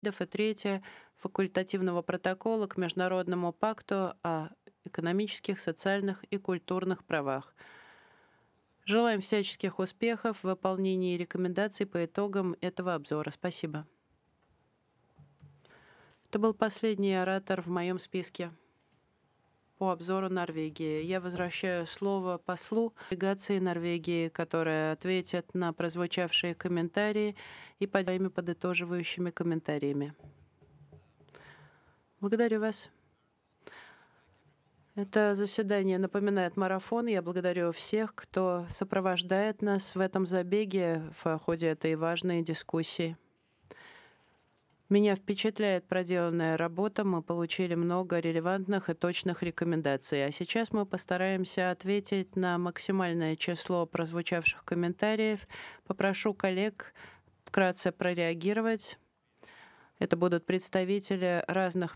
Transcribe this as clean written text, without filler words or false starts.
и третье — факультативного протокола к Международному пакту о экономических, социальных и культурных правах. Желаем всяческих успехов в выполнении рекомендаций по итогам этого обзора. Спасибо. Это был последний оратор в моем списке по обзору Норвегии. Я возвращаю слово послу делегации Норвегии, которая ответит на прозвучавшие комментарии и по своими подытоживающими комментариями. Благодарю вас. Это заседание напоминает марафон. Я благодарю всех, кто сопровождает нас в этом забеге в ходе этой важной дискуссии. Меня впечатляет проделанная работа. Мы получили много релевантных и точных рекомендаций. А сейчас мы постараемся ответить на максимальное число прозвучавших комментариев. Попрошу коллег вкратце прореагировать. Это будут представители разных